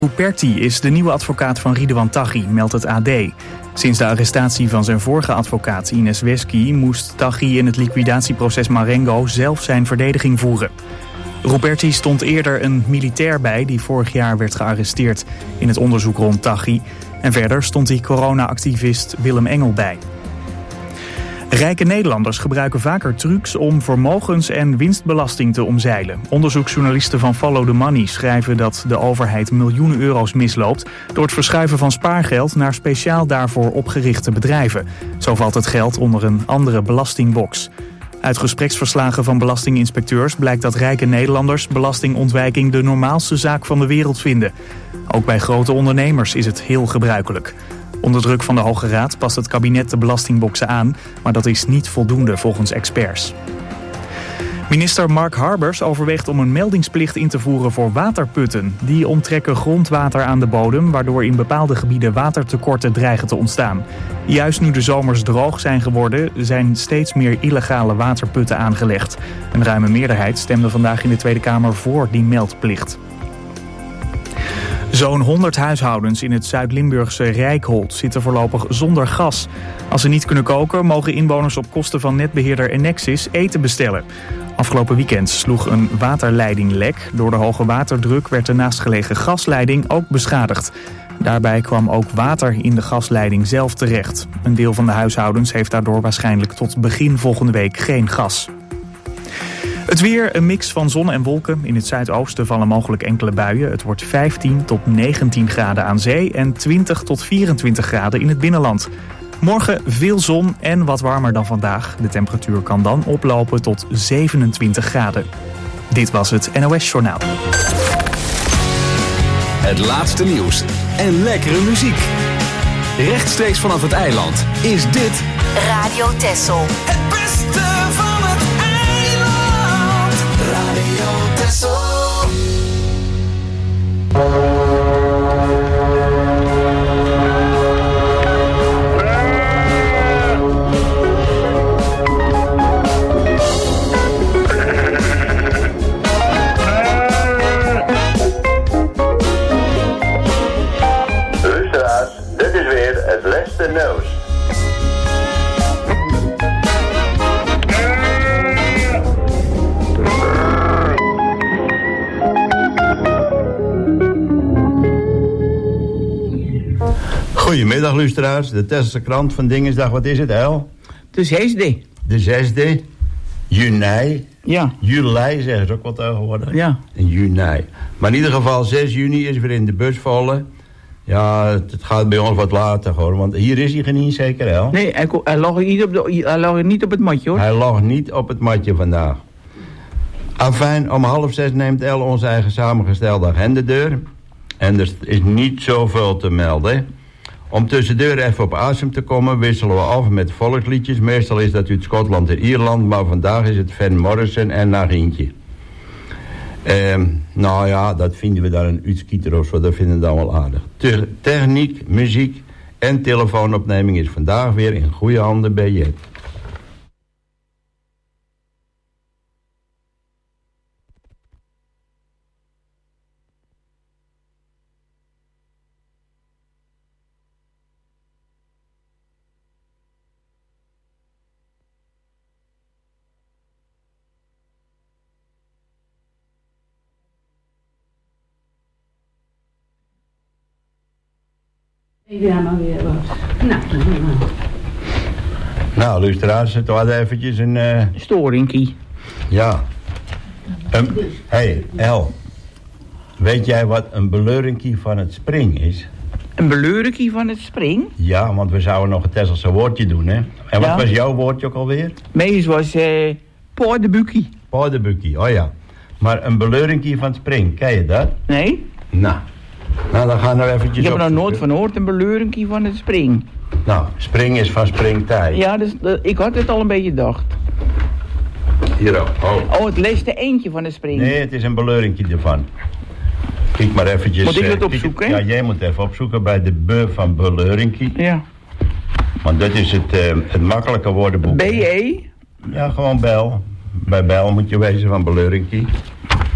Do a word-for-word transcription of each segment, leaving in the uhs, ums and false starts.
Ruperti is de nieuwe advocaat van Ridwan Taghi, meldt het A D. Sinds de arrestatie van zijn vorige advocaat Ines Wesky moest Taghi in het liquidatieproces Marengo zelf zijn verdediging voeren. Ruperti stond eerder een militair bij die vorig jaar werd gearresteerd in het onderzoek rond Taghi. En verder stond hij corona-activist Willem Engel bij. Rijke Nederlanders gebruiken vaker trucs om vermogens- en winstbelasting te omzeilen. Onderzoeksjournalisten van Follow the Money schrijven dat de overheid miljoenen euro's misloopt door het verschuiven van spaargeld naar speciaal daarvoor opgerichte bedrijven. Zo valt het geld onder een andere belastingbox. Uit gespreksverslagen van belastinginspecteurs blijkt dat rijke Nederlanders belastingontwijking de normaalste zaak van de wereld vinden. Ook bij grote ondernemers is het heel gebruikelijk. Onder druk van de Hoge Raad past het kabinet de belastingboxen aan, maar dat is niet voldoende volgens experts. Minister Mark Harbers overweegt om een meldingsplicht in te voeren voor waterputten. Die onttrekken grondwater aan de bodem, waardoor in bepaalde gebieden watertekorten dreigen te ontstaan. Juist nu de zomers droog zijn geworden, zijn steeds meer illegale waterputten aangelegd. Een ruime meerderheid stemde vandaag in de Tweede Kamer voor die meldplicht. Zo'n honderd huishoudens in het Zuid-Limburgse Rijkholt zitten voorlopig zonder gas. Als ze niet kunnen koken, mogen inwoners op kosten van netbeheerder Enexis eten bestellen. Afgelopen weekend sloeg een waterleiding lek. Door de hoge waterdruk werd de naastgelegen gasleiding ook beschadigd. Daarbij kwam ook water in de gasleiding zelf terecht. Een deel van de huishoudens heeft daardoor waarschijnlijk tot begin volgende week geen gas. Het weer, een mix van zon en wolken. In het zuidoosten vallen mogelijk enkele buien. Het wordt vijftien tot negentien graden aan zee en twintig tot vierentwintig graden in het binnenland. Morgen veel zon en wat warmer dan vandaag. De temperatuur kan dan oplopen tot zevenentwintig graden. Dit was het N O S Journaal. Het laatste nieuws en lekkere muziek. Rechtstreeks vanaf het eiland is dit Radio Texel. Het beste van het eiland. Radio Texel. Nieuws. Goedemiddag luisteraars, de Tesselse krant van Dingesdag, wat is het, El? De zesde. De zesde, juni. Ja. Juli zeggen ze ook wel tegenwoordig. Ja. En juni. Maar in ieder geval zes juni is weer in de bus vallen. Ja, het, het gaat bij ons wat later hoor, want hier is hij niet zeker, El? Nee, hij, hij, lag niet op de, hij lag niet op het matje hoor. Hij lag niet op het matje vandaag. Afijn, om half zes neemt El onze eigen samengestelde agenda deur. En er is niet zoveel te melden. Om tussendoor even op asem te komen wisselen we af met volksliedjes. Meestal is dat uit Schotland en Ierland, maar vandaag is het Van Morrison en Nagintje. Ehm, nou ja, dat vinden we daar een uitskieter of zo, dat vinden we dan wel aardig. Te- techniek, muziek en telefoonopneming is vandaag weer in goede handen bij Jet. Ja, maar weer wat. Nou, nou, nou. Nou, luisteraars, het was eventjes een... Uh... Storingkie. Ja. Hé, hey, El. Weet jij wat een beleurinkie van het spring is? Een beleurinkie van het spring? Ja, want we zouden nog een Tesselse woordje doen, hè? En wat Ja. was jouw woordje ook alweer? Mees was eh paardenbukkie. Paardenbukkie, oh ja. Maar een beleurinkie van het spring, ken je dat? Nee? Nou. Nou, dan gaan we eventjes Ik heb er nog opzoeken. nooit van gehoord, een beleurinkie van het spring. Nou, spring is van springtij. Ja, dus, dat- ik had het al een beetje gedacht. Hier ook. Oh. Oh, het leeste eentje van het spring. Nee, het is een beleurinkie ervan. Kijk maar eventjes. Moet ik dat eh, kijk- opzoeken? Ja, jij moet even opzoeken bij de be van beleurinkie. Ja. Want dat is het, eh, het makkelijke woordenboek. B E? Ja, gewoon bel. Bij bel moet je wezen van beleurinkie.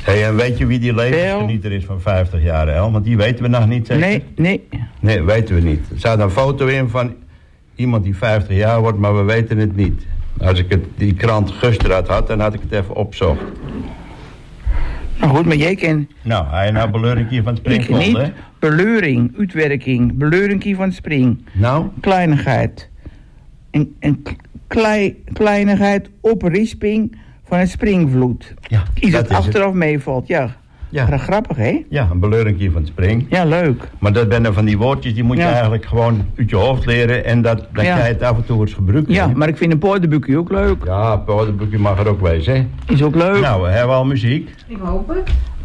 Hey, en weet je wie die levensgenieter is van vijftig jaar, El? Want die weten we nog niet zeker. Nee, nee. Nee, weten we niet. Er staat een foto in van iemand die vijftig jaar wordt, maar we weten het niet. Als ik het, die krant gisteren had, had, dan had ik het even opzocht. Nou goed, maar jij kent... Nou, hij is nou beleuringkie van het Ik springveld, hè? niet. Beleuring, uitwerking, beleuringkie van het spring. Nou? Kleinigheid. Een, een klei, kleinigheid oprisping van het springvloed. Ja, Iets dat dat is achteraf het. meevalt, ja. Ja. Gra- Grappig, hè? Ja, een beleuringkie van het spring. Ja, leuk. Maar dat zijn van die woordjes, die moet je Ja. eigenlijk gewoon uit je hoofd leren. En dat, dat Ja. jij het af en toe eens gebruiken. Ja, hè? maar ik vind een poordenboekje ook leuk. Ja, het poordenboekje mag er ook wezen, hè? Is ook leuk. Nou, we hebben al muziek. Ik hoop het.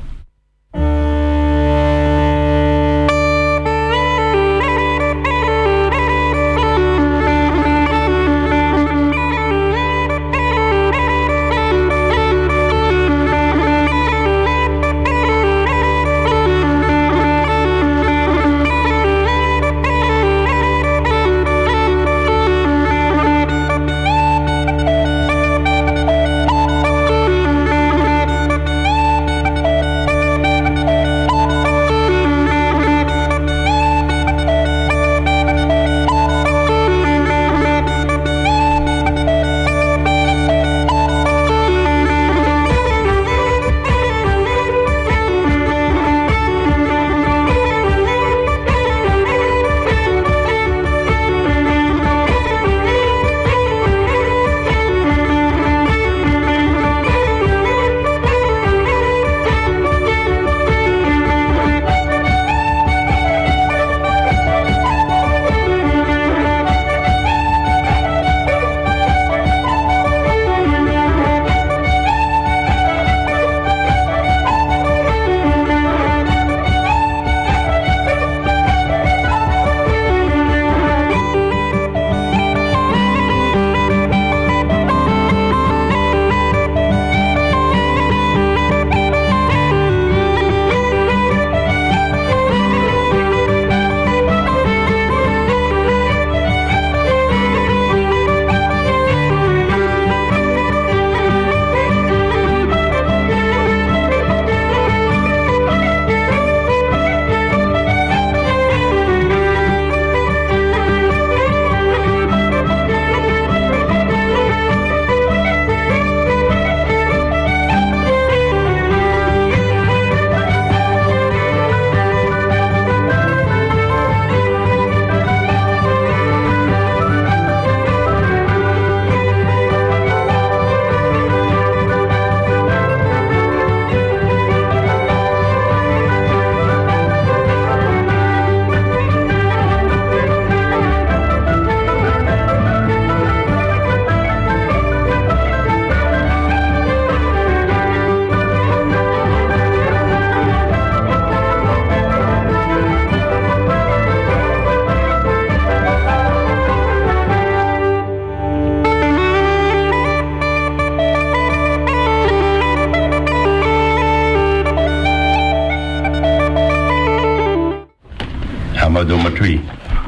maar doe maar twee.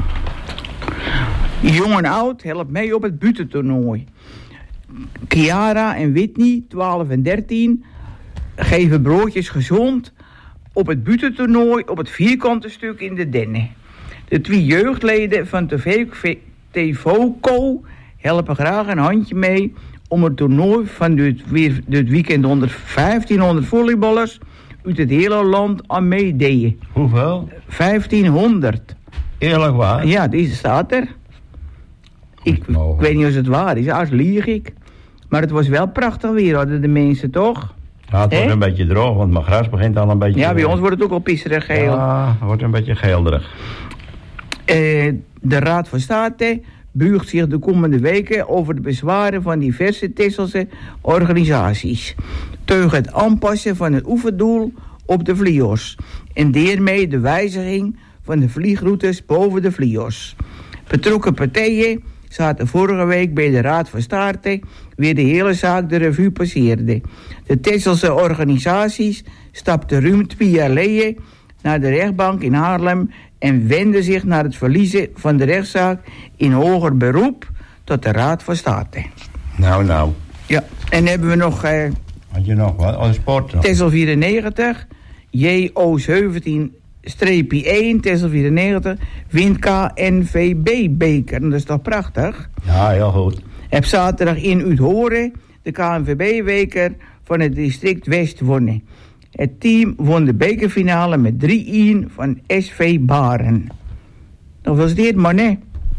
Jong en oud helpt mee op het butentoernooi. Chiara en Whitney, twaalf en dertien, geven broodjes gezond op het butentoernooi op het vierkante stuk in de Denne. De twee jeugdleden van T V O C O helpen graag een handje mee om het toernooi van dit, weer, dit weekend onder vijftienhonderd volleyballers uit het hele land aan meededen. Hoeveel? vijftienhonderd. Eerlijk waar? Ja, deze staat er. Ik, ik weet niet of het waar is, als lieg ik. Maar het was wel prachtig weer, hadden de mensen toch? Ja, het wordt He? een beetje droog, want mijn gras begint al een beetje... Ja, bij ons wordt het ook al pisserig geel. Ja, het wordt een beetje geelderig. Uh, de Raad van State buigt zich de komende weken over de bezwaren van diverse Tesselse organisaties. Tegen het aanpassen van het oefendoel op de Vlios. En daarmee de wijziging van de vliegroutes boven de Vlios. Betrokken partijen zaten vorige week bij de Raad van State weer de hele zaak de revue passeerde. De Tesselse organisaties stapten ruim twee jaar geleden naar de rechtbank in Haarlem en wenden zich naar het verliezen van de rechtszaak in hoger beroep tot de Raad van State. Nou, nou. Ja, en hebben we nog... Uh, Had je nog wat? Oh, sport nog. Texel vierennegentig, J O zeventien één, Texel vierennegentig, wint K N V B-beker. Dat is toch prachtig? Ja, heel goed. Heb zaterdag in Uithoren de K N V B-beker van het district West wonnen. Het team won de bekerfinale met drie-een van S V Baren. Dat was dit, man, hè?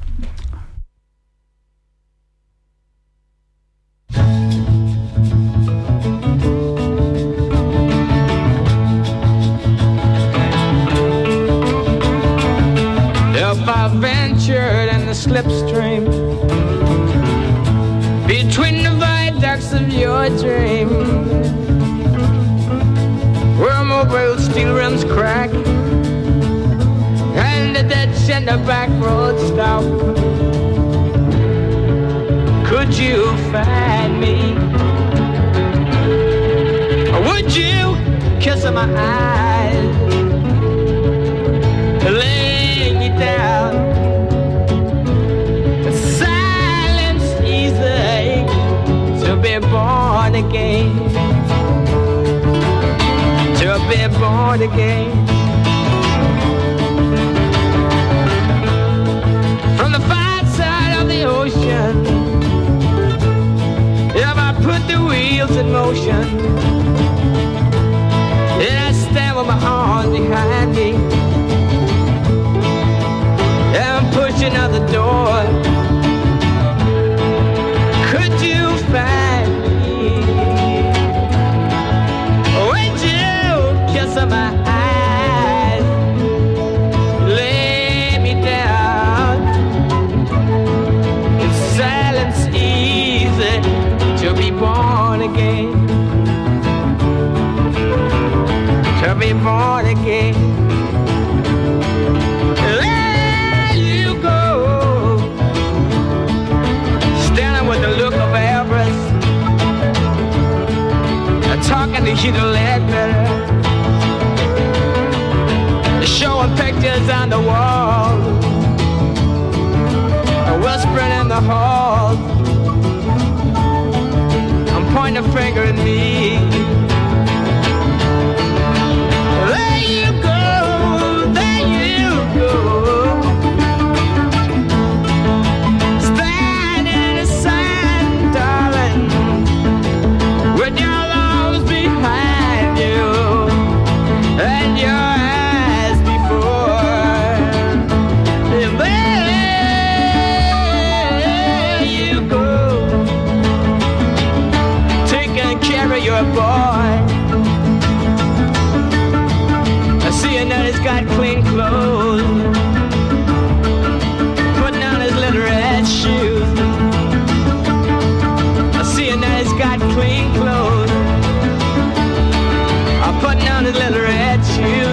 If I ventured in the slipstream between the viaducts of your dream, where mobile steel rims crack and the dead center back road stop, could you find me? Or would you kiss my eyes, lay me down? Silence easy to be born again, to be born again. From the far side of the ocean, if I put the wheels in motion, and I stand with my arms behind me, and I'm pushing out the door, could you find me? Would you kiss my eyes, lay me down? In silence easy to be born again, to be born again. There you go, standing with the look of avarice, talking to Hugh Ledbetter, showing pictures on the wall, whispering in the hall. I'm pointing a finger at me. There you go, there you go, standing in the sun, darling, with your arms behind you and your eyes before. And there you go, taking care of your boy. I see him that he's got clean clothes, putting on his little red shoes. I see him that he's got clean clothes, I'm putting on his little red shoes.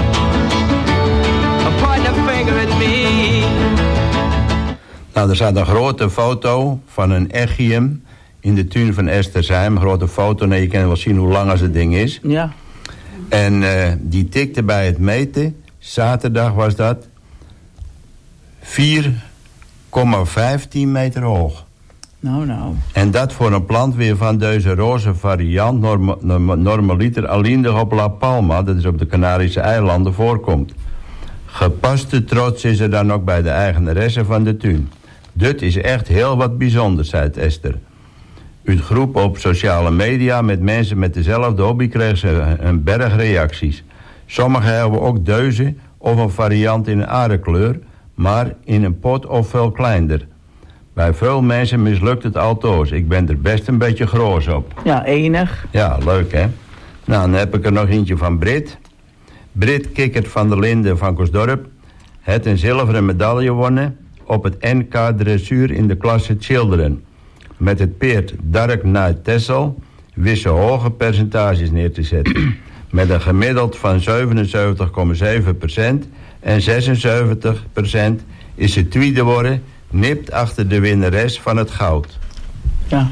I'm pointing a finger at me. Nou, er staat een grote foto van een echium in de tuin van Estersheim. Een grote foto, nee, je kan wel zien hoe lang als het ding is. Ja. En uh, die tikte bij het meten, zaterdag was dat, vier komma vijftien meter hoog. Nou, nou. En dat voor een plant weer van deze roze variant, norma, norma, normaliter alleendig op La Palma, dat is op de Canarische eilanden, voorkomt. Gepaste trots is er dan ook bij de eigenaresse van de tuin. Dit is echt heel wat bijzonders, zei Esther. Uit groep op sociale media met mensen met dezelfde hobby kreeg ze een berg reacties. Sommigen hebben ook deuzen of een variant in een aardekleur, maar in een pot of veel kleiner. Bij veel mensen mislukt het altoos. Ik ben er best een beetje groos op. Ja, enig. Ja, leuk hè. Nou, dan heb ik er nog eentje van Brit. Brit Kikkert van der Linden van Koosdorp. Het een zilveren medaille gewonnen op het N K dressuur in de klasse Children. Met het peert Dark Knight Texel wist ze hoge percentages neer te zetten. Met een gemiddeld van zevenenzeventig komma zeven procent en zesenzeventig procent is ze tweede geworden, nipt achter de winnares van het goud. Ja.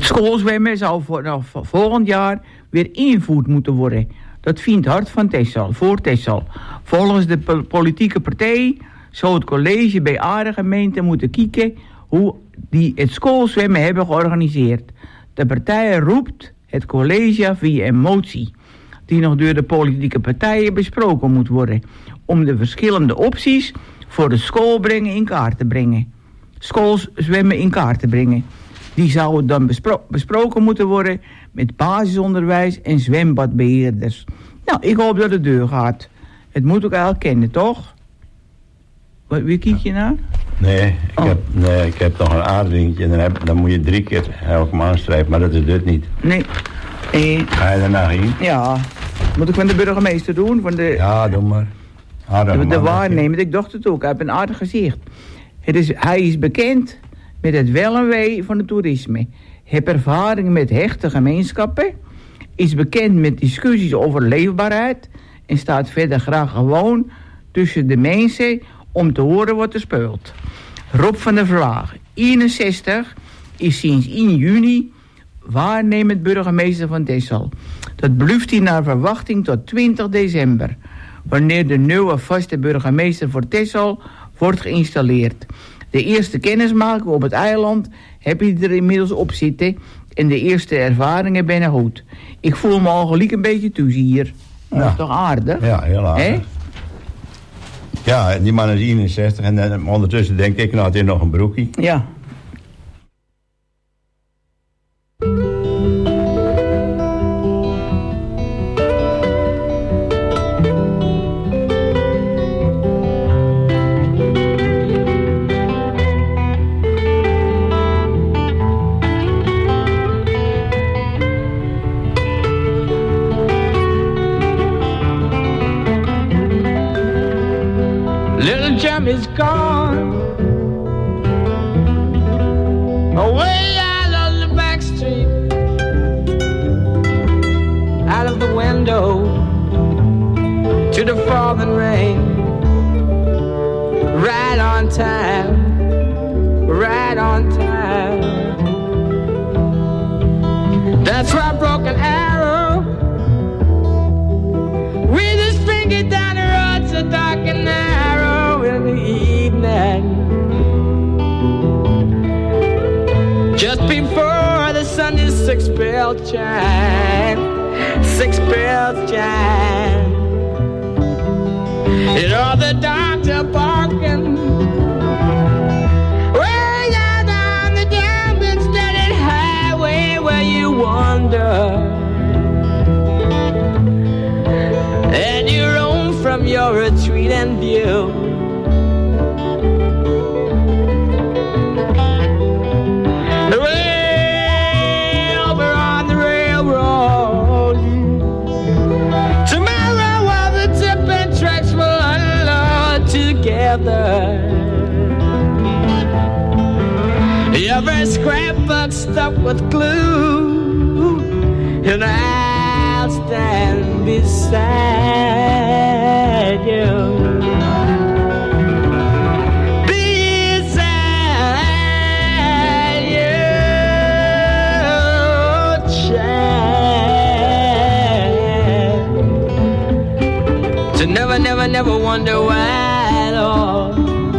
Het schoolzwemmen zou voor, nou, voor volgend jaar weer ingevoerd moeten worden. Dat vindt Hart van Texel, voor Texel. Volgens de po- politieke partij zou het college bij Aarde gemeente moeten kijken hoe die het schoolzwemmen hebben georganiseerd. De partij roept het college via een motie die nog door de politieke partijen besproken moet worden, om de verschillende opties voor de schoolbrengen in kaart te brengen. Schoolzwemmen in kaart te brengen. Die zouden dan bespro- besproken moeten worden met basisonderwijs en zwembadbeheerders. Nou, ik hoop dat het deur gaat. Het moet ook eigenlijk kennen, toch? Wat, wie kijk je naar? Nee, ik, Oh. heb, nee, ik heb nog een aardringetje en dan, heb, dan moet je drie keer elke maand strijpen, maar dat is dit niet. Nee. Eh, Ga je daarna heen? ja. Moet ik van de burgemeester doen? Van de, Ja, doe maar. Aardige de, de man, waarnemer. Ik dacht het ook. Hij heeft een aardig gezicht. Het is, hij is bekend met het wel en wee van het toerisme. Heeft ervaring met hechte gemeenschappen. Is bekend met discussies over leefbaarheid. En staat verder graag gewoon tussen de mensen om te horen wat er speelt. Rob van der Vlaag, eenenzestig, is sinds één juni waarnemend burgemeester van Texel. Dat blijft hij naar verwachting tot twintig december. Wanneer de nieuwe vaste burgemeester voor Texel wordt geïnstalleerd. De eerste kennismaking op het eiland heb je er inmiddels op zitten. En de eerste ervaringen ben goed. Ik voel me al gelijk een beetje thuis hier. Dat Ja. is toch aardig? Ja, heel aardig. Hè? Ja, die man is eenenzestig en dan ondertussen denk ik, nou, het is nog een broekie. Ja. Little Jim is gone away out on the back street, out of the window to the falling rain. Right on time, right on time. That's why I broke an arrow with his finger down the road so dark and narrow in the evening. Just before the Sunday's six bell chime, six bells chime. You know the doctor barking way down on the damn steady highway where you wander and you roam from your retreat and view. Way over on the railroad. Tomorrow all the tipping tracks will unload together. Every scrapbook stuffed with glue, and I'll stand beside you. Beside you, child. To never, never, never wonder why, Lord.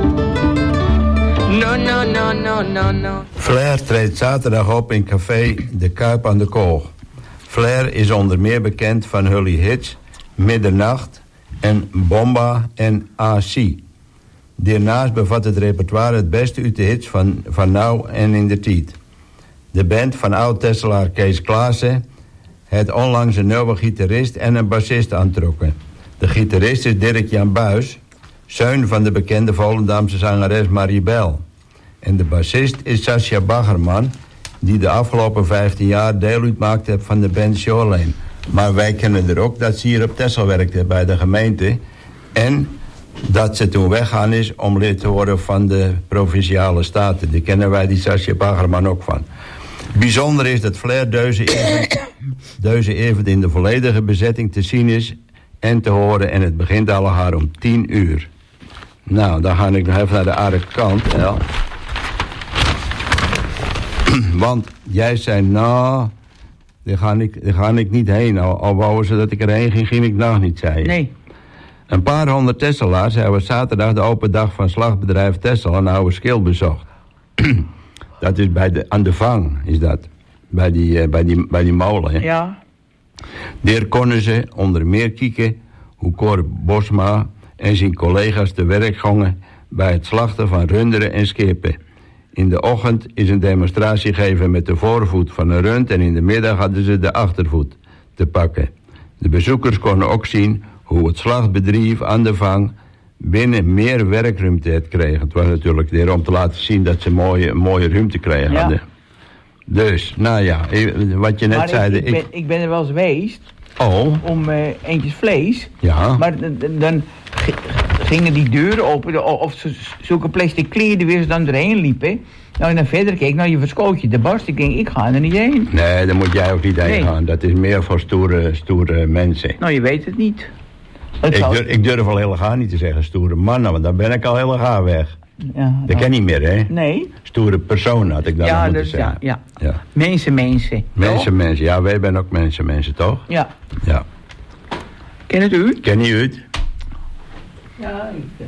No, no, no, no, no, no. Flair treedt zaterdag op in café De Kuip aan de Kool. Flair is onder meer bekend van Hully Hits, Middernacht en Bomba en A C. Daarnaast bevat het repertoire het beste uit de hits van, van nou en in de tijd. De band van oud-Tesselaar Kees Klaassen heeft onlangs een nieuwe gitarist en een bassist aantrokken. De gitarist is Dirk-Jan Buis, zoon van de bekende Volendamse zangeres Marie Bel. En de bassist is Sascha Baggerman, die de afgelopen vijftien jaar deel uitmaakte van de band Shoreline. Maar wij kennen er ook dat ze hier op Texel werkte bij de gemeente. En dat ze toen weggaan is om lid te worden van de Provinciale Staten. Die kennen wij die Sascha Baggerman ook van. Bijzonder is dat Flair deze event, deze event in de volledige bezetting te zien is en te horen. En het begint allemaal om tien uur. Nou, dan ga ik nog even naar de andere kant. Ja. Want jij zei, nou, daar ga ik, daar ga ik niet heen. Al, al wouden ze dat ik erheen ging, ging ik nog niet, zei je. Nee. Een paar honderd Tesselaars hebben zaterdag de open dag van slagbedrijf Tessel een oude schil bezocht. Dat is bij de, aan de Vang, is dat. Bij die, uh, bij die, bij die molen, hè. Ja. Daar konden ze onder meer kijken hoe Cor Bosma en zijn collega's te werk gingen bij het slachten van runderen en skepen. In de ochtend is een demonstratie gegeven met de voorvoet van een rund en in de middag hadden ze de achtervoet te pakken. De bezoekers konden ook zien hoe het slachtbedrijf aan de Vang binnen meer werkruimte had gekregen. Het was natuurlijk weer om te laten zien dat ze mooie, mooie ruimte kregen Ja. hadden. Dus, nou ja, wat je net Maar zei... ik, ik, ben, ik ben er wel eens geweest Oh, om uh, eentjes vlees. ja. Maar d- d- dan g- gingen die deuren open, o- of zo- zulke plastic kleren weer ze dan erheen liepen. Nou, en dan verder keek, nou je verskoot je de barst. Ik denk, ik ga er niet heen. Nee, daar moet jij ook niet heen Nee. gaan. Dat is meer voor stoere, stoere mensen. Nou, je weet het niet. Het Ik zou- durf, ik durf al helemaal niet te zeggen stoere mannen, want dan ben ik al helemaal weg. ja, Dat ken niet meer, hè? Nee. Stoere persoon had ik dan Ja, nog moeten dus, zeggen. ja, ja. Ja. Mensen, mensen. Mensen, Toch? mensen. Ja, wij zijn ook mensen, mensen, toch? Ja. Ja. Ken het u? Ken je het? Ja, ik...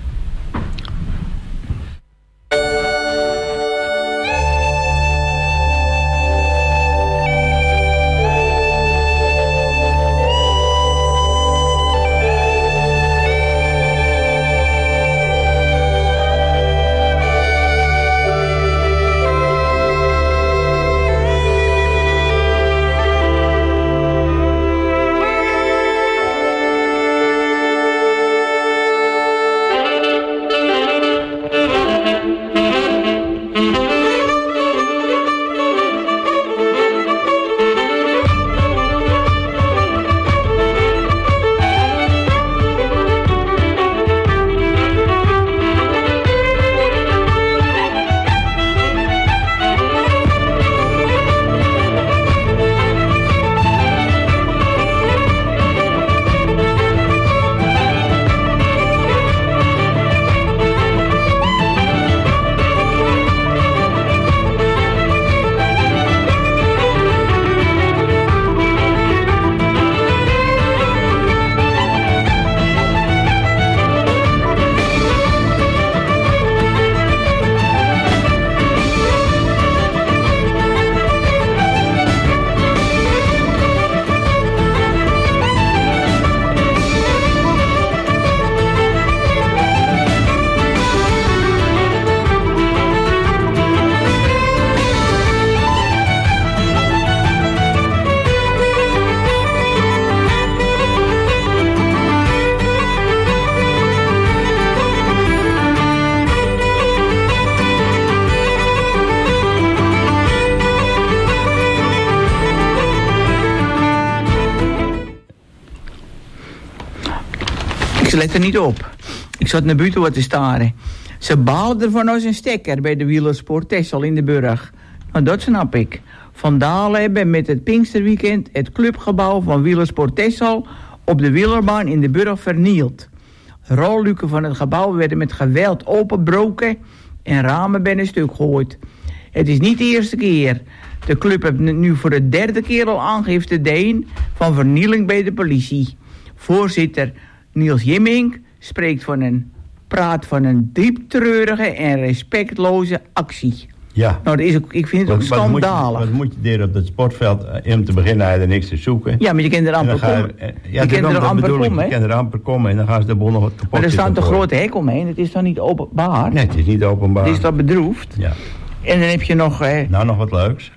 Ik let er niet op. Ik zat naar buiten wat te staren. Ze baalden ervan als een stekker bij de wielersport Texel in de Burg. Nou, dat snap ik. Van Dalen hebben met het Pinksterweekend het clubgebouw van wielersport Texel op de wielerbaan in de Burg vernield. Rolluiken van het gebouw werden met geweld opengebroken en ramen bij een stuk gegooid. Het is niet de eerste keer. De club heeft nu voor de derde keer al aangifte gedaan van vernieling bij de politie. Voorzitter Niels Jimmink spreekt van een praat van een diep treurige en respectloze actie. Ja. Nou, dat is ook, ik vind het ook Wat- wat moet je- schandalig. Wat moet je daar op dat sportveld, eh, om te beginnen, hij er niks te zoeken. Ja, maar je kan er En dan amper ga je- komen. eh, Je Ja, kan daarom, er dat amper bedoel ik. komen, Je hè? kan er amper komen en dan gaan ze de boel nog wat kapot Maar er staat een zitten grote hek omheen. Het is dan niet openbaar. Nee, het is niet openbaar. Het is dan bedroefd. Ja. En dan heb je nog... Eh, Nou, nog wat leuks.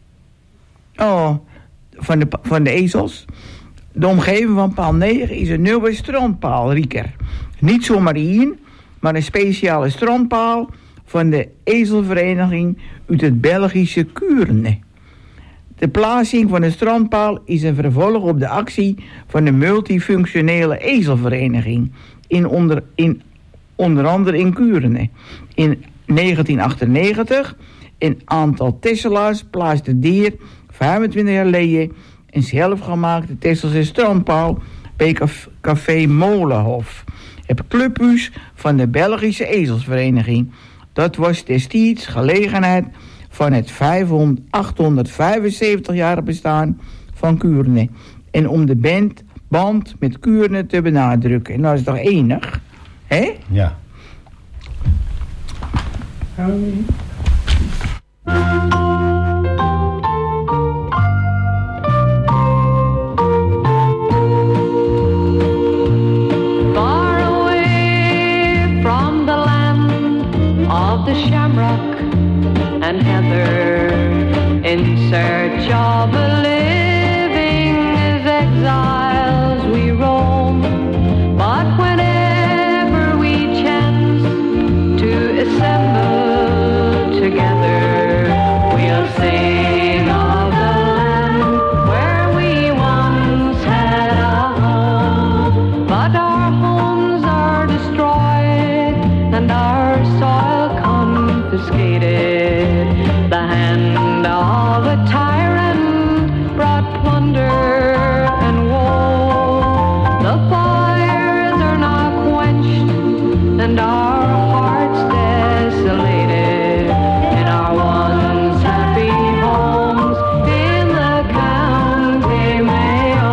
oh, van de, van de ezels. De omgeving van paal negen is een nieuwe strandpaal, Rieker. Niet zomaar één, maar een speciale strandpaal van de ezelvereniging uit het Belgische Kuurne. De plaatsing van de strandpaal is een vervolg op de actie van de multifunctionele ezelvereniging in onder, in, onder andere in Kuurne. In negentien achtennegentig een aantal Tesselaars plaatste dier vijfentwintig jaar geleden een zelfgemaakte Tesselse strandpaal bij caf- café Molenhof, het clubhuis van de Belgische Ezelsvereniging. Dat was destijds gelegenheid van het vijfhonderd, achthonderdvijfenzeventig-jarig bestaan van Kuurne. En om de band, band met Kuurne te benadrukken. Nou, dat is toch enig, hè? Ja. Far away from the land of the shamrock and heather, in search of a living as exiles we roam. But whenever we chance to assemble together, we'll sing of the land where we once had a home. But our homes are destroyed and our soil confiscated. The hand of a tyrant brought plunder and woe. The fires are now quenched and our hearts desolated in our once happy homes in the county Mayo.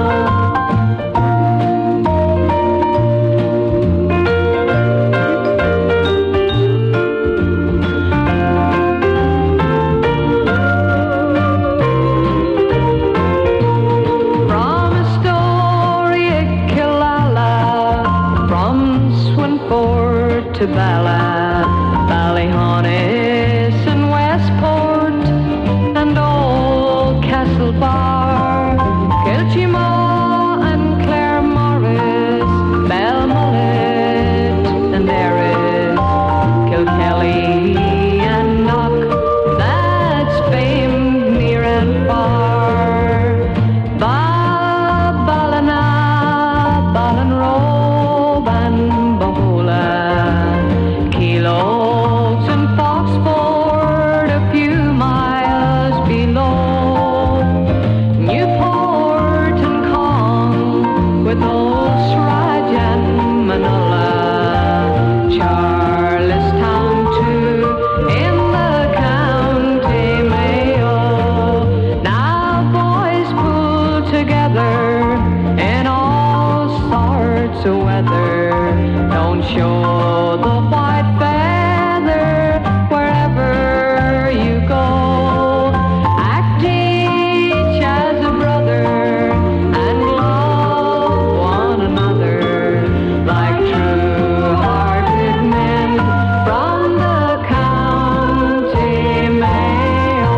From Astoria, Killala, from Swinford to Bala, Ballyhonnis and Westport, and old Castle Bar, Kilchima and Claremorris, Belmullet and Erris, Kilkelly and Knock, that's famed near and far. Ba- Ballina, Ballinrobe and Bahula, Kilos and Foxford, a few miles below. Newport and Cong, with old Sraj and Manila. Charlestown too, in the county Mayo. Now boys pull together in all sorts of weather. Don't show the white feather wherever you go. Act each as a brother and love one another like true-hearted men from the county Mayo.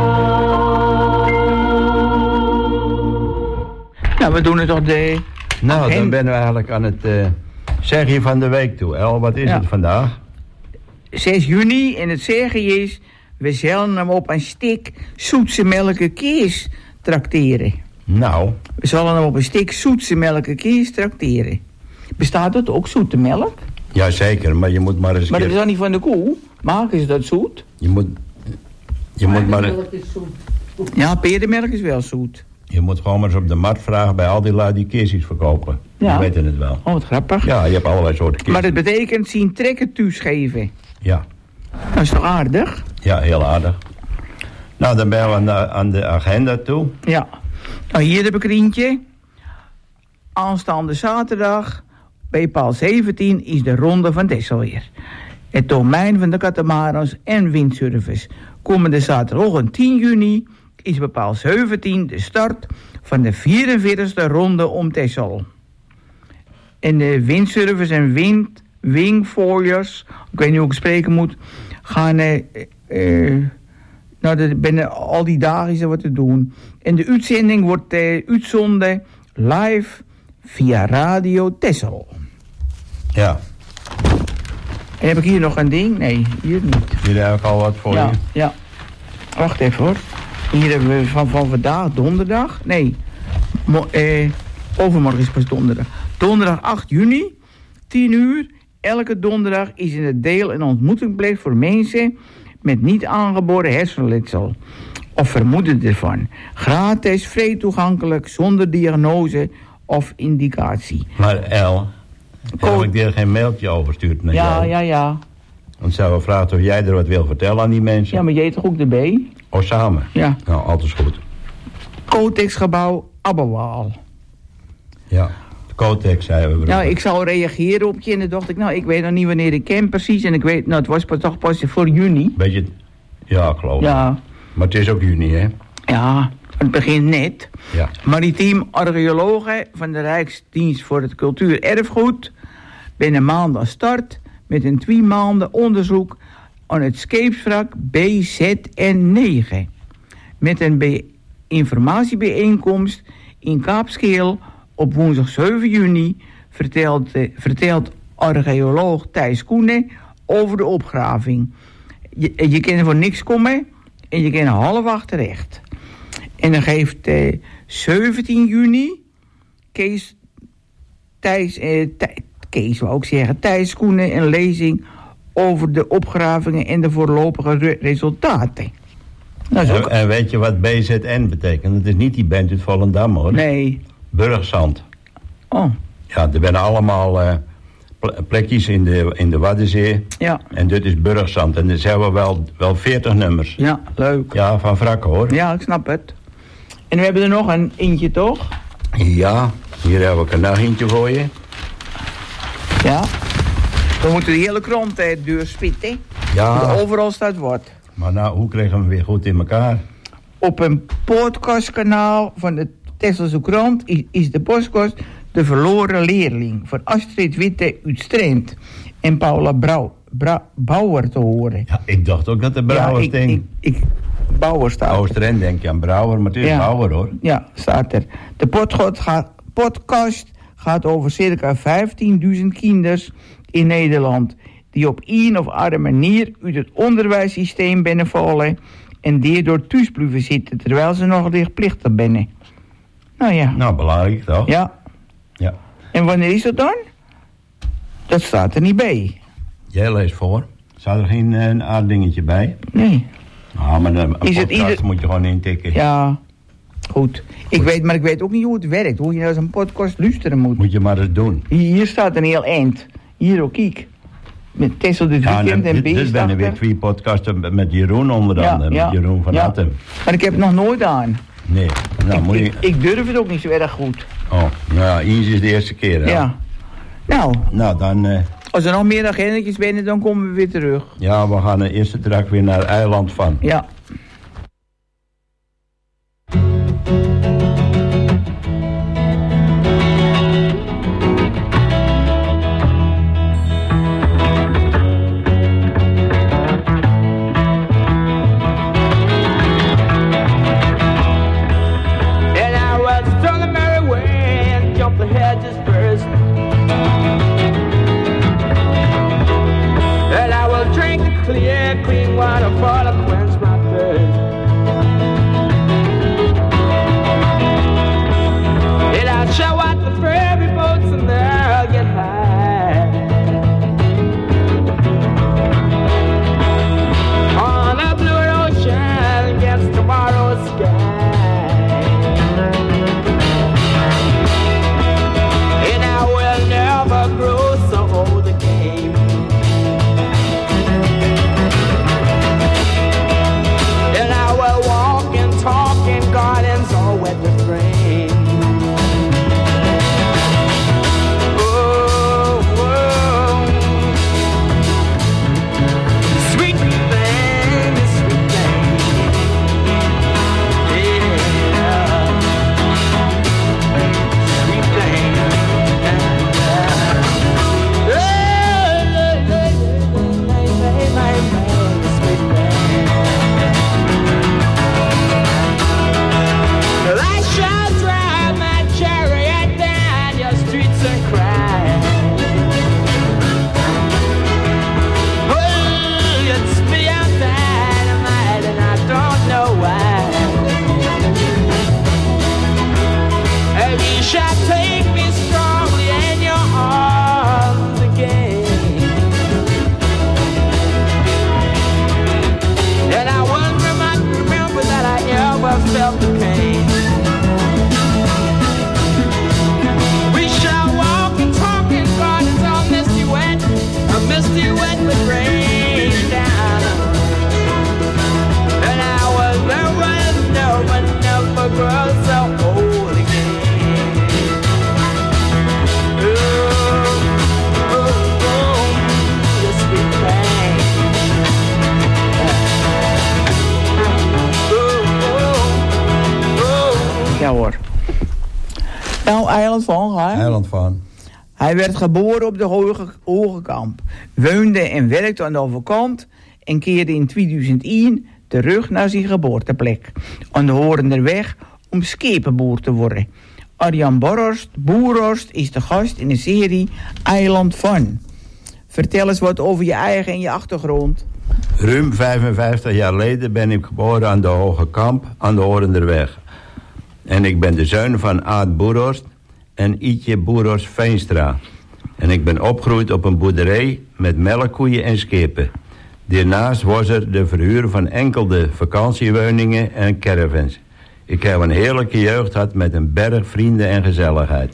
Nou, we doen het toch de... Nou, dan En- ben we eigenlijk aan het uh, zegje van de week toe. El, wat is Ja. het vandaag? zes juni en het zeggen is... we zullen hem op een stik zoetse melken kies trakteren. Nou, We zullen hem op een stik zoetse melken kies trakteren. Bestaat dat ook, zoete melk? jazeker, maar je moet maar eens... Maar dat keer- is dan niet van de koe. Maken ze dat zoet? Je moet... Je moet, maar, Ja, perenmelk is wel zoet. je moet gewoon maar eens op de markt vragen bij al die lui die kistjes verkopen. Ja. Die weten het wel. Oh, wat grappig. Ja, je hebt allerlei soorten kistjes. Maar dat betekent zien trekken toeschrijven. Ja. Dat is toch aardig? Ja, heel aardig. Nou, dan ben we aan de, aan de agenda toe. Ja. Nou, hier heb ik er eentje. Aanstaande zaterdag, bij paal zeventien, is de Ronde van Texel weer. Het domein van de Catamarans en windsurfers. Komende zaterdagochtend tien juni is bij paal zeventien de start van de vierenveertigste Ronde om Texel. En de windsurfers en wind, wingfoilers, ik weet niet hoe ik het spreken moet, gaan... Eh, eh, nou, er binnen al die dagen is er wat te doen. En de uitzending wordt uh, uitzonden live via Radio Texel. Ja. En heb ik hier nog een ding? Nee, hier niet. Jullie hebben ook al wat voor Ja, je? ja. Wacht even hoor. Hier hebben we van, van vandaag donderdag. Nee, mo- eh, overmorgen is pas donderdag. Donderdag acht juni, tien uur. Elke donderdag is in het deel een ontmoetingsplek voor mensen met niet aangeboren hersenletsel. Of vermoeden ervan. Gratis, vrij toegankelijk, zonder diagnose of indicatie. Maar El, heb ik dir geen mailtje overstuurd naar Ja, jou? ja, ja. Want ze hebben gevraagd of jij er wat wil vertellen aan die mensen. Ja, maar jij toch ook de B? Of samen? Ja. Nou, altijd goed. Cotex-gebouw Abbewaal. Ja, de Cotex, zeiden we. Nou, ik zou reageren op je en dan dacht ik, nou, ik weet nog niet wanneer ik ken precies. En ik weet, nou, het was pas toch pas voor juni. Beetje, ja, geloof ik. Ja. Maar het is ook juni, hè? Ja, het begint net. Ja. Maritiem archeologen van de Rijksdienst voor het Cultuurerfgoed binnen maanden start met een twee maanden onderzoek aan het scheepswrak B Z N negen. Met een be- informatiebijeenkomst in Kaapskeel op woensdag zeven juni vertelt, eh, vertelt archeoloog Thijs Koenen over de opgraving. Je, je kan er voor niks komen en je kan half acht terecht. En dan geeft eh, zeventien juni Kees, Thijs, eh, Thij, Kees wou ik zeggen, Thijs Koenen een lezing over de opgravingen en de voorlopige re- resultaten. Dat is ook... En, en weet je wat B Z N betekent? Het is niet die band uit Volendam, hoor. Nee. Burgzand. Oh. Ja, er zijn allemaal uh, plekjes in de, in de Waddenzee. Ja. En dit is Burgzand. En er zijn wel, wel, wel veertig nummers. Ja, leuk. Ja, van Wrakken, hoor. Ja, ik snap het. En we hebben er nog een eentje, toch? Ja, hier heb ik er nog eentje voor je. Ja. We moeten de hele krant eh, deur spitten. Ja. Want overal staat wat. Maar nou, hoe kregen we hem weer goed in elkaar? Op een podcastkanaal van de Tesselse krant is, is de podcast De Verloren Leerling van Astrid Witte uit Strent en Paula Brouw, Bra, Bauer te horen. Ja, ik dacht ook dat de Brouwer ja, ik, ik, ik, Bauer staat er. Oosterend denk je aan Brouwer, maar het is ja. Bauer, hoor. Ja, staat er. De podcast gaat, podcast gaat over circa vijftienduizend kinders in Nederland die op een of andere manier uit het onderwijssysteem binnenvallen en daardoor thuis blijven zitten terwijl ze nog lichtplichtig binnen. Nou ja. Nou, belangrijk toch? Ja. Ja. En wanneer is dat dan? Dat staat er niet bij. Jij leest voor. Staat er geen uh, aard dingetje bij? Nee. Nou, maar een, een Is het podcast ieder... moet je gewoon intikken. Ja, goed. Ik weet, maar ik weet ook niet hoe het werkt. Hoe je nou zo'n podcast luisteren moet. Moet je maar eens doen. Hier staat een heel eind. Hier ook, kijk. Met Tessel dit Ja, weekend nou, en dit, dit Beest zijn er achter. weer twee podcasten met Jeroen onder Ja, andere. ja, Met Jeroen van ja. Atten. Maar ik heb het nog nooit aan. Nee, nou ik, moet je... ik, ik durf het ook niet zo erg goed. Oh, nou ja, eens is de eerste keer, hè? Ja. Nou, Nou, dan... Uh, als er nog meer agendatjes binnen, dan komen we weer terug. ja, we gaan de eerste track weer naar Eiland van. Ja. Clear, clean water for the quench my thirst. Eiland van, hè? Eiland van. Hij werd geboren op de Hoge, Hogekamp, woonde en werkte aan de overkant en keerde in tweeduizend één terug naar zijn geboorteplek, aan de Horenderweg, om skepenboer te worden. Arjan Borhorst, Boerhorst, is de gast in de serie Eiland van. Vertel eens wat over je eigen en je achtergrond. Ruim vijfenvijftig jaar geleden ben ik geboren aan de Hoge Kamp, aan de Horenderweg. En ik ben de zoon van Aad Boerhorst en Ietje Boerhorst Veenstra. En ik ben opgegroeid op een boerderij met melkkoeien en skepen. Daarnaast was er de verhuur van enkele vakantiewoningen en caravans. Ik heb een heerlijke jeugd gehad met een berg vrienden en gezelligheid.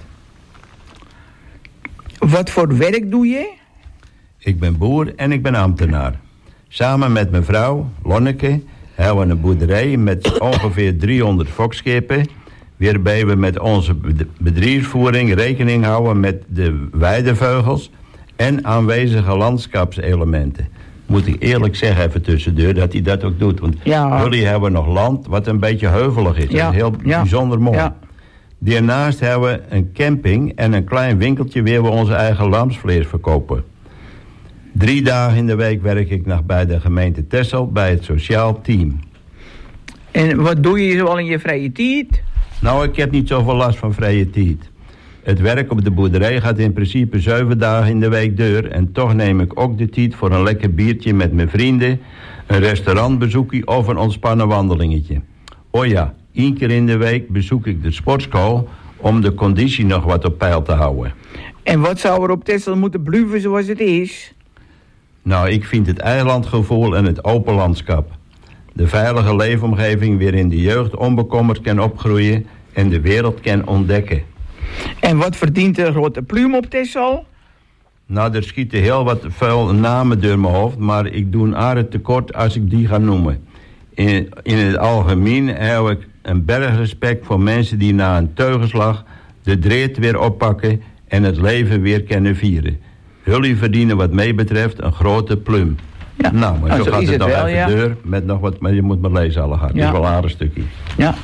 Wat voor werk doe je? Ik ben boer en ik ben ambtenaar. Samen met mijn vrouw, Lonneke, hebben we een boerderij met ongeveer driehonderd fokschepen, waarbij we met onze bedrijfsvoering rekening houden met de weidevogels en aanwezige landschapselementen. Moet ik eerlijk zeggen, even tussendoor, dat hij dat ook doet. Want ja. jullie hebben nog land wat een beetje heuvelig is. Ja. En heel ja. bijzonder mooi. Ja. Daarnaast hebben we een camping en een klein winkeltje waar we onze eigen lamsvlees verkopen. Drie dagen in de week werk ik nog bij de gemeente Texel bij het sociaal team. En wat doe je zoal in je vrije tijd? Nou, ik heb niet zoveel last van vrije tijd. Het werk op de boerderij gaat in principe zeven dagen in de week deur. En toch neem ik ook de tijd voor een lekker biertje met mijn vrienden, een restaurantbezoekje of een ontspannen wandelingetje. Oh ja, één keer in de week bezoek ik de sportschool om de conditie nog wat op peil te houden. En wat zou er op Texel moeten blijven zoals het is? Nou, ik vind het eilandgevoel en het open landschap. De veilige leefomgeving waarin de jeugd onbekommerd kan opgroeien en de wereld kan ontdekken. En wat verdient de grote pluim op Texel? Nou, er schieten heel wat veel namen door mijn hoofd, maar ik doe een aardig tekort als ik die ga noemen. In, in het algemeen heb ik een berg respect voor mensen die na een teugenslag de dreed weer oppakken en het leven weer kunnen vieren. Jullie verdienen wat mij betreft een grote plum. Ja. Nou, maar Nou, zo, zo gaat is het het nog wel, even ja. deur met nog wat, maar je moet maar lezen alle hard. Ja. Dat is wel een aardig stukje. Ja.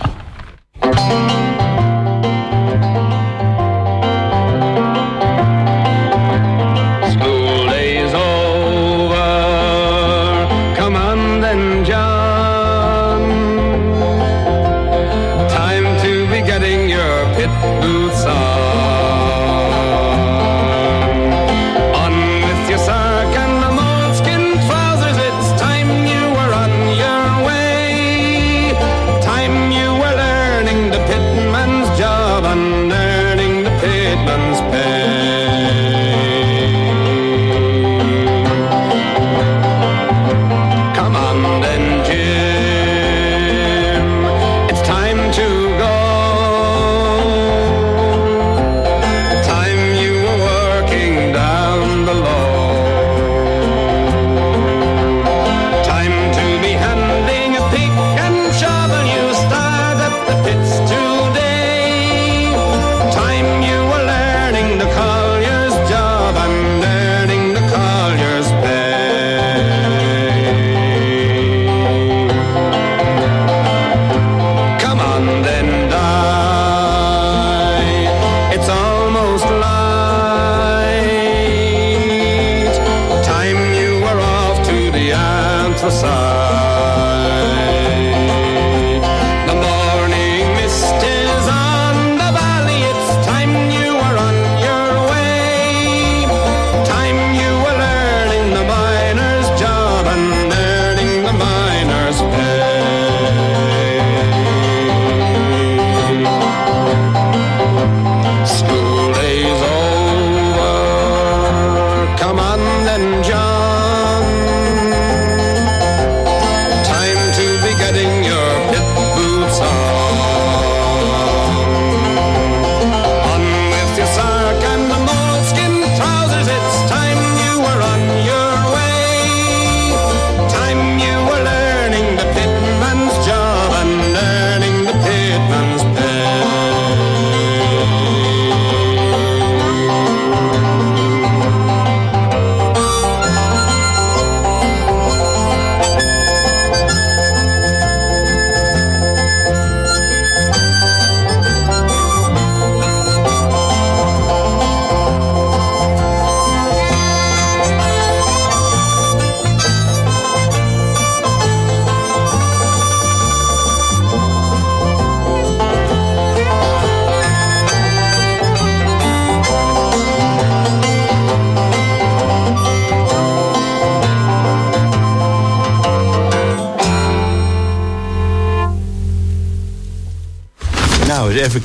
School days over, come on then, John. Time to be getting your pit boots on. On with your sock and the moleskin trousers, it's time you were on your way. Time you were learning the pit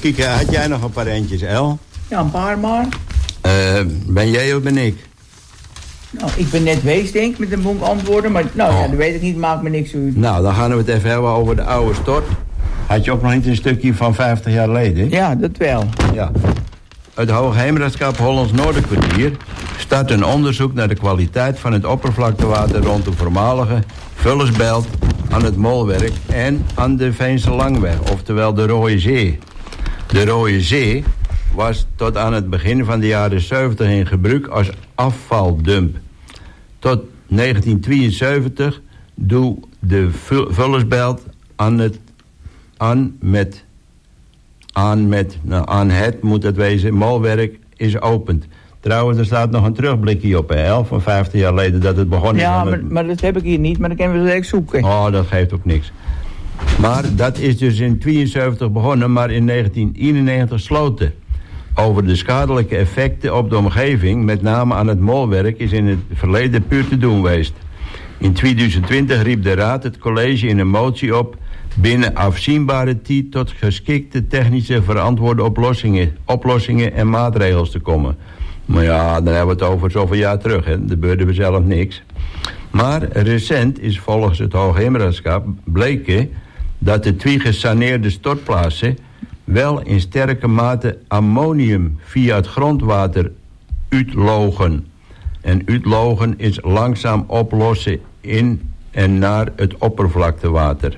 Kijk, had jij nog een paar eentjes, El? Ja, een paar maar. Uh, ben jij of ben ik? Nou, ik ben net wees, denk ik, met een bonk antwoorden. Maar nou, oh. ja, dat weet ik niet, maakt me niks uit. Nou, dan gaan we het even hebben over de oude stort. Had je ook nog niet een stukje van vijftig jaar geleden? Ja, dat wel. Ja. Het Hoogheemraadschap Hollands Noorderkwartier start een onderzoek naar de kwaliteit van het oppervlaktewater rond de voormalige Vullersbelt aan het Molwerk en aan de Veense Langweg, oftewel de Rode Zee. De Rode Zee was tot aan het begin van de jaren zeventig in gebruik als afvaldump. Tot negentien tweeënzeventig doe de Vullersbelt aan het aan met aan met nou, aan het moet het wezen Molwerk is opend. Trouwens, er staat nog een terugblikje op, hè, El, van vijftig jaar geleden dat het begonnen is. Ja, maar, het... maar dat heb ik hier niet, maar dan kunnen we het zoeken. Oh, dat geeft ook niks. Maar dat is dus in tweeënzeventig begonnen, maar in negentien eenennegentig sloten. Over de schadelijke effecten op de omgeving, met name aan het molwerk, is in het verleden puur te doen geweest. In tweeduizend twintig riep de Raad het college in een motie op binnen afzienbare tijd tot geschikte technische verantwoorde oplossingen, oplossingen en maatregels te komen. Maar ja, dan hebben we het over zoveel jaar terug, hè. Daar beurden we zelf niks. Maar recent is volgens het Hoogheemraadschap bleken dat de twee gesaneerde stortplaatsen wel in sterke mate ammonium via het grondwater uitlogen. En uitlogen is langzaam oplossen in en naar het oppervlaktewater.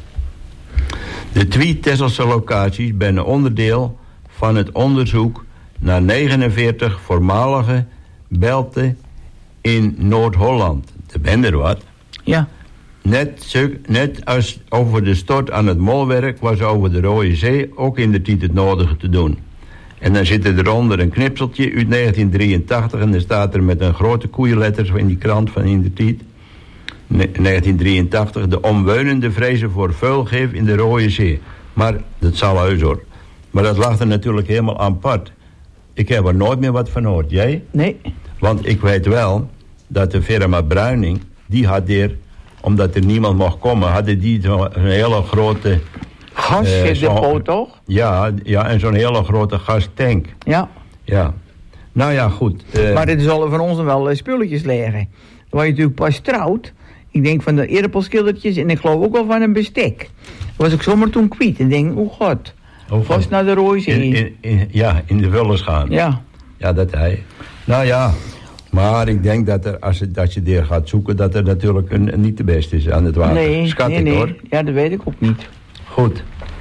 De twee Tesselse locaties zijn onderdeel van het onderzoek naar negenenveertig voormalige belten in Noord-Holland. Er ben er wat. Ja. Net, net als over de stort aan het molwerk was over de Rode Zee ook in de tijd het nodige te doen. En dan zit er eronder een knipseltje uit negentien drieëntachtig en dan staat er met een grote koeienletters in die krant van in de tijd. negentien drieëntachtig, de omwonenden vrezen voor vuilgif in de Rode Zee. Maar dat zal heus hoor. Maar dat lag er natuurlijk helemaal apart. Ik heb er nooit meer wat van gehoord. Jij? Nee. Want ik weet wel dat de firma Bruining, die had hier, omdat er niemand mocht komen, hadden die zo'n hele grote gasdepot, uh, toch? Ja, ja, en zo'n hele grote gastank. Ja. Ja. Nou ja, goed. Uh, maar dit zullen van ons dan wel uh, spulletjes liggen. Dan word je natuurlijk pas trouwd. Ik denk van de eerderpelschildertjes en ik geloof ook wel van een bestek. Dat was ik zomaar toen kwijt en denk, oh god, oh, vast naar de Rode Zee. In, in, in, ja, in de Vullers gaan. Ja. Ja, dat hij. Nou ja, maar ik denk dat er, als, het, als je die gaat zoeken, dat er natuurlijk een, een niet de beste is aan het water. Nee, Schat nee, ik, nee. Hoor. Ja, dat weet ik ook niet. Goed.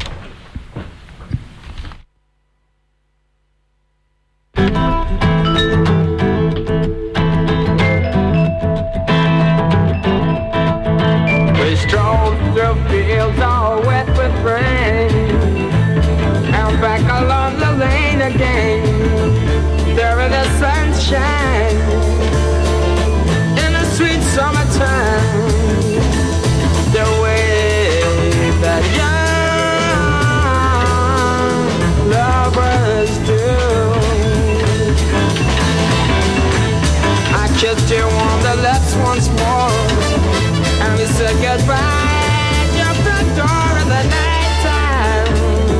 Kissed you on the lips once more, and we said goodbye at your front door in the night time.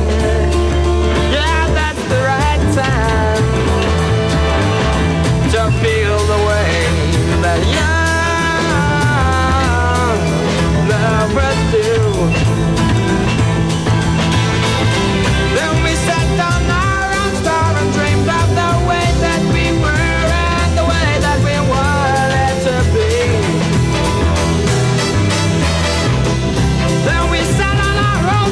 Yeah, that's the right time to feel the way that young lovers do. Then we sat down our own star and dreamed of the way that we were and the way that we wanted to be. Then we sat on our own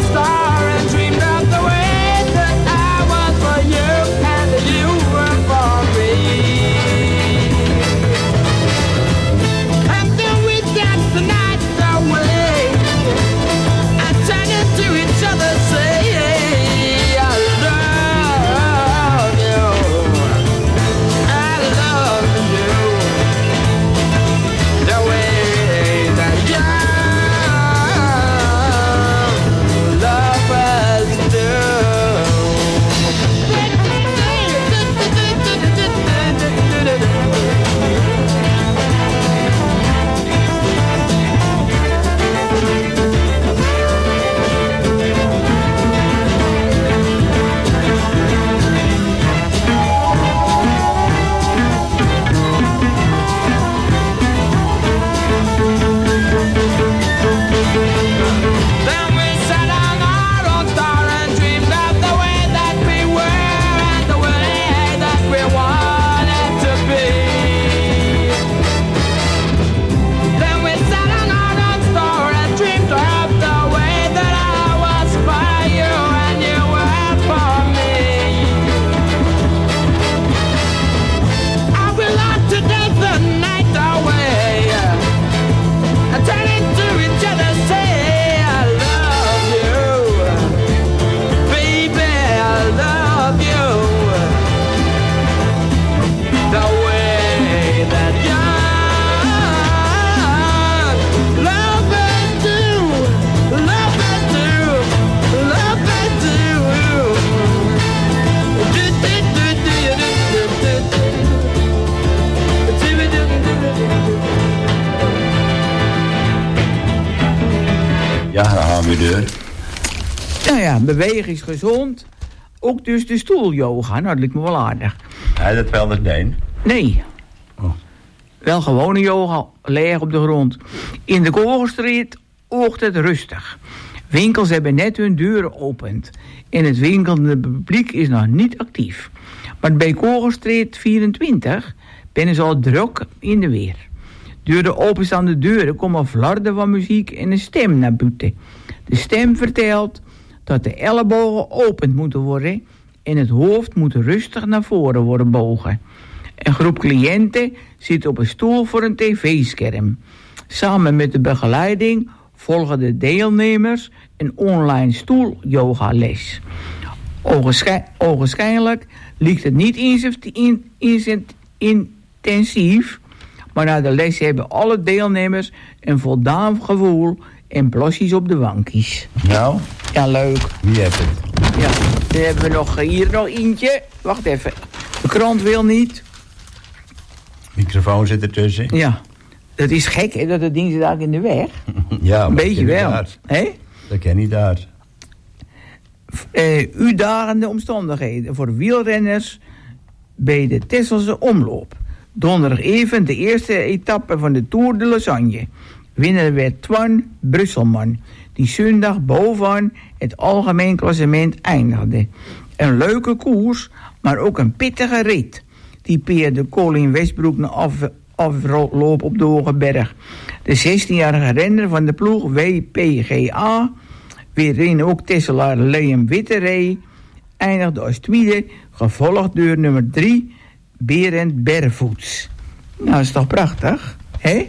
gaan we door. Nou ja, bewegen is gezond. Ook dus de stoelyoga, nou dat lijkt me wel aardig. Hij dat wel eens deed? Nee. Oh. Wel gewone yoga, leeg op de grond. In de Kogelstraat oogt het rustig. Winkels hebben net hun deuren geopend. En het winkelende publiek is nog niet actief. Maar bij Kogelstraat vierentwintig ben ze al druk in de weer. Door de openstaande deuren komen flarden van muziek en een stem naar buiten. De stem vertelt dat de ellebogen opend moeten worden en het hoofd moet rustig naar voren worden bogen. Een groep cliënten zit op een stoel voor een tv-scherm. Samen met de begeleiding volgen de deelnemers een online stoel-yoga-les. Ogenschijn- Ogenschijnlijk lijkt het niet in, in, in, intensief, maar na de les hebben alle deelnemers een voldaan gevoel en blosjes op de wankies. Nou? Ja, leuk. Wie heeft het? Ja, dan hebben we nog hier nog eentje. Wacht even. De krant wil niet. Microfoon zit ertussen. Ja. Dat is gek, hè, dat het ding zit eigenlijk in de weg. Ja, een beetje wel. Hè? Dat ken niet daar. Uh, uitdagende omstandigheden voor wielrenners bij de Tesselse omloop. Donderdag even de eerste etappe van de Tour de Lausanne. Winnaar werd Twan Brusselman, die zondag bovenaan het algemeen klassement eindigde. Een leuke koers, maar ook een pittige rit. Die peerde Colin Westbroek naar af, afloop op de Hogeberg. De zestienjarige renner van de ploeg W P G A, waarin ook Tesselaar Liam Witteree, eindigde als tweede, gevolgd door nummer drie, Berend Bervoets. Nou, dat is toch prachtig, hè?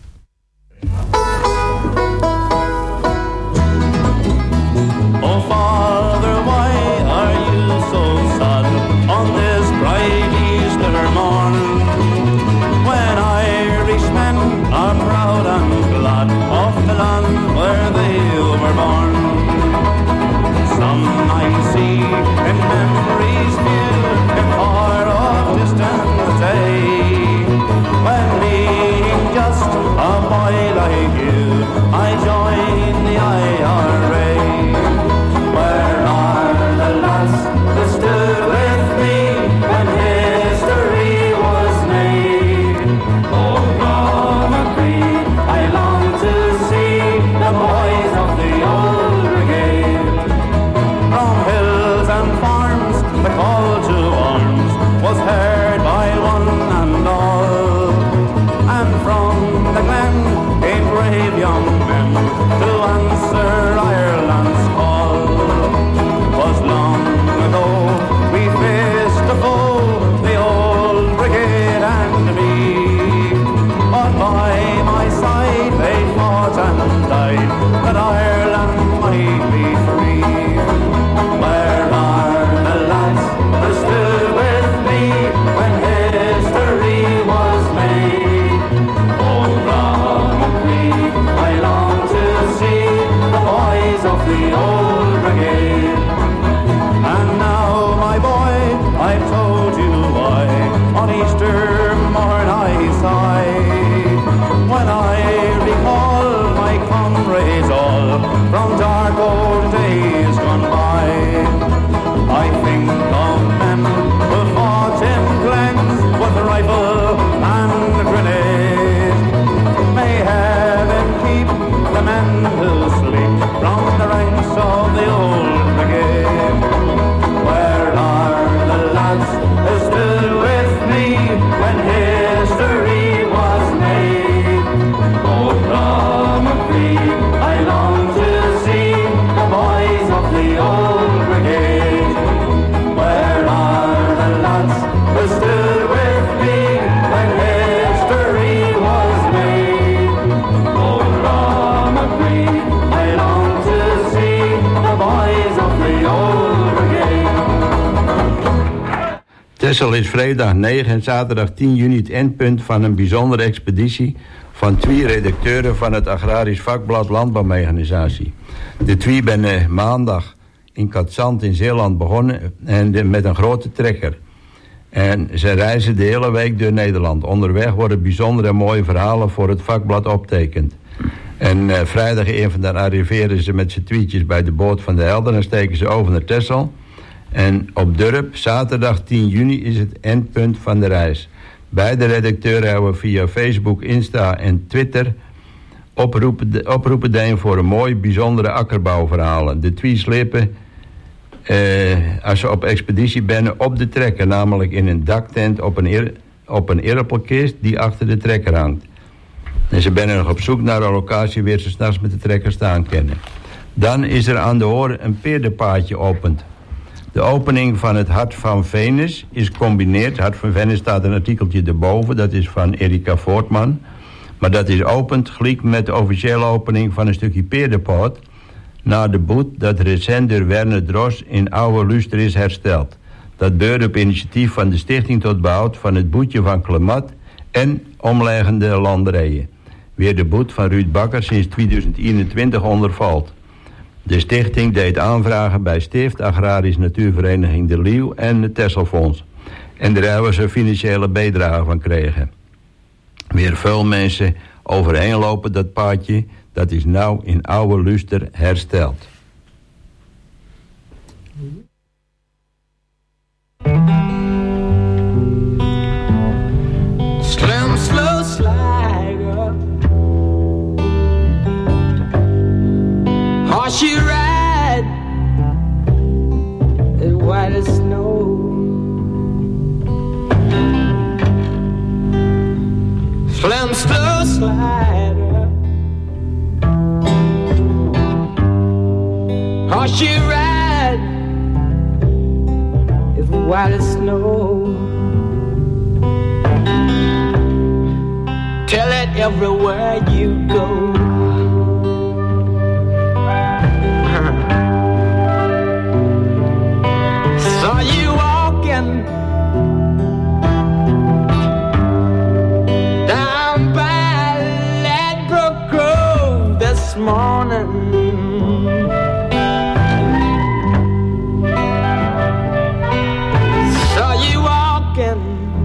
Oh, Father, why are you so sad on this bright Easter morn? When Irishmen are proud and glad of the land where they were born. Some I see in memories few in far off distant day. When being just a boy like you, I joined the I R A. Where are the lads that stood with me when history was made? Oh, Bromacree, I long to see the boys of the old brigade. From hills and farms, the call to arms was heard by one and all. And from the glen came brave young men to answer Ireland's call. Was long ago we faced the foe, the old brigade and me. But by my side they fought and died, that Ireland might be free. Where are the lads who stood with me when history was made? Oh, Bromacree, I long to see the boys of the old brigade. And now, my boy, I've told you why on Easter morn I sigh. When I recall my comrades all from dark old days gone by, I think of men who fought in glens with rifle and grenade. May heaven keep the men who sleep from the ranks of the old brigade. Where are the lads who stood with me when history was made? Oh, Bromacree, I long to see the boys of the old brigade. Where are the lads who stood with me when history was made? Oh, Bromacree, I long to see the boys of the old brigade. Texel is vrijdag negen en zaterdag tien juni het eindpunt van een bijzondere expeditie van twee redacteuren van het agrarisch vakblad Landbouwmechanisatie. De twee zijn maandag in Katzand in Zeeland begonnen en de, met een grote trekker. En ze reizen de hele week door Nederland. Onderweg worden bijzondere en mooie verhalen voor het vakblad optekend. En uh, vrijdag even dan arriveren ze met z'n tweetjes bij de boot van de Helder. Dan steken ze over naar Texel. En op Durp, zaterdag tien juni, is het eindpunt van de reis. Beide redacteuren hebben via Facebook, Insta en Twitter oproepen, de, oproepen deed voor een mooi, bijzondere akkerbouwverhalen. De twee slippen, uh, als ze op expeditie ben, op de trekker. Namelijk in een daktent op een, eer, op een eerpelkist die achter de trekker hangt. En ze zijn nog op zoek naar een locatie waar ze 's nachts met de trekker staan kunnen. Dan is er aan de horen een peerdepaadje opend. De opening van het Hart van Venus is gecombineerd. Hart van Venus staat een artikeltje erboven. Dat is van Erika Voortman. Maar dat is opend gelijk met de officiële opening van een stukje peerdepaad naar de boet dat recent door Werner Dros in Oude Luster is hersteld. Dat gebeurde op initiatief van de Stichting tot Behoud van het boetje van Klemat en omliggende landerijen. Weer de boet van Ruud Bakker sinds tweeduizend eenentwintig ondervalt. De stichting deed aanvragen bij Stift, Agrarisch Natuurvereniging De Leeuw en het Tesselfonds. En daar hebben ze financiële bijdrage van kregen. Weer veel mensen overheen lopen dat paadje. Dat is nou in Oude Luster hersteld. Slim, slow slide up. Horse you ride as white as snow. Slim, slow slide up. Horse you ride as white as snow. Tell it everywhere you go. Saw you walking down by Ladbroke Grove this morning. Saw you walking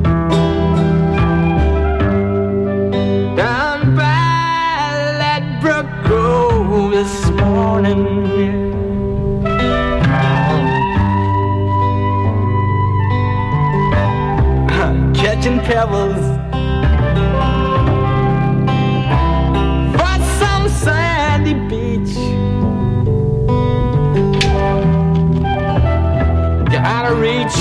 down by Ladbroke Grove this morning. Catching pebbles for some sandy beach. You're out of reach.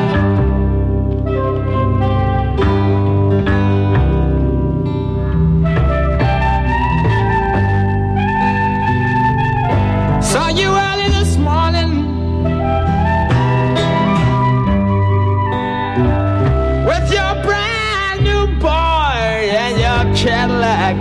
Saw you early this morning with your brand new boy and your Cadillac.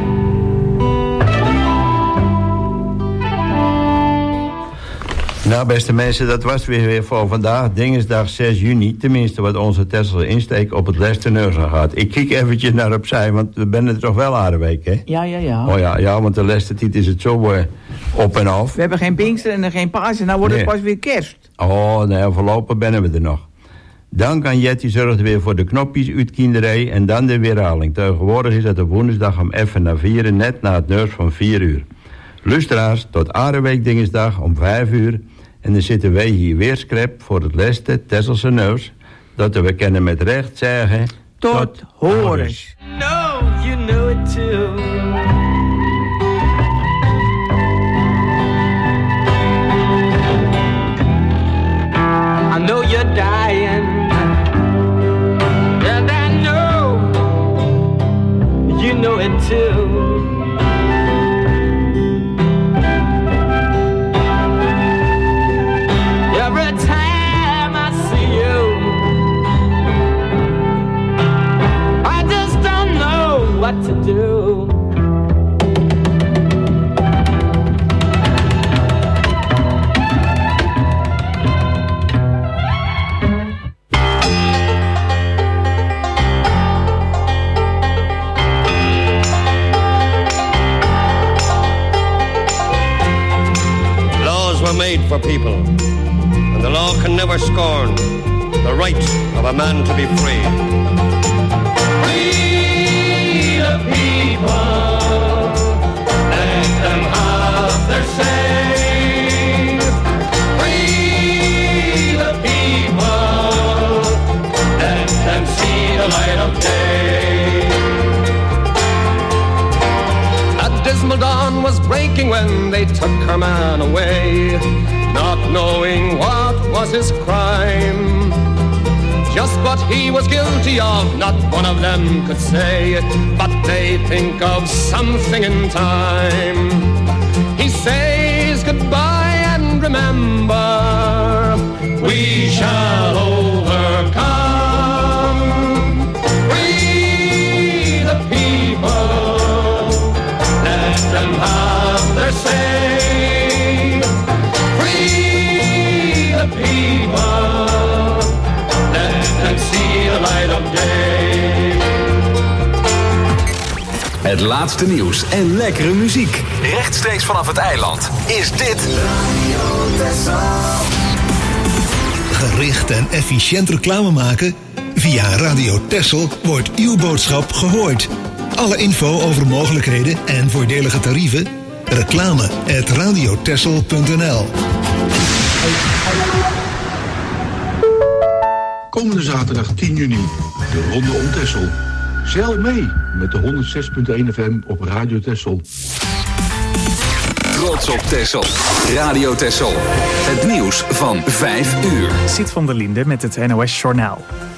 Nou, beste mensen, dat was weer, weer voor vandaag. Dinsdag zes juni, tenminste wat onze Tesselse insteek op het Lesteneuzen gaat. Ik kijk eventjes naar opzij, want we zijn er toch wel aan de week, hè? Ja, ja, ja. Oh ja, ja, want de Lestertijd is het zo uh, op en af. We hebben geen Pinksteren en geen Pasen, nou wordt het Nee. pas weer kerst. Oh, nee, voorlopig ben we er nog. Dan kan Jetty zorgt weer voor de knopjes uit kinderij en dan de weerhaling. Tegenwoordig is dat op woensdag om even na vieren, net na het neus van vier uur. Lustra's tot Arenweek dinsdag om vijf uur. En dan zitten wij hier weer script voor het leste Tesselse neus. Dat we kennen met recht zeggen... Tot horens. No, you know it too. I know you're dying, and I know you know it too. Every time I see you, I just don't know what to do. Laws were made for people, and the law can never scorn the right of a man to be free. We the people, them have their say. Free the people, let them see the light of day. A dismal dawn was breaking when they took her man away, not knowing what was his crime. Just what he was guilty of, not one of them could say, but they think of something in time. He says goodbye and remember, we shall overcome. Free the people, let them have their say. Free the people, and see the light of day. Het laatste nieuws en lekkere muziek. Rechtstreeks vanaf het eiland is dit Radio Texel. Gericht en efficiënt reclame maken? Via Radio Texel wordt uw boodschap gehoord. Alle info over mogelijkheden en voordelige tarieven? Reclame at radiotexel punt n l. Komende zaterdag tien juni, de Ronde om Texel. Zeil mee met de honderd zes punt één F M op Radio Texel. Trots op Texel. Radio Texel. Het nieuws van vijf uur. Sid van der Linde met het N O S Journaal.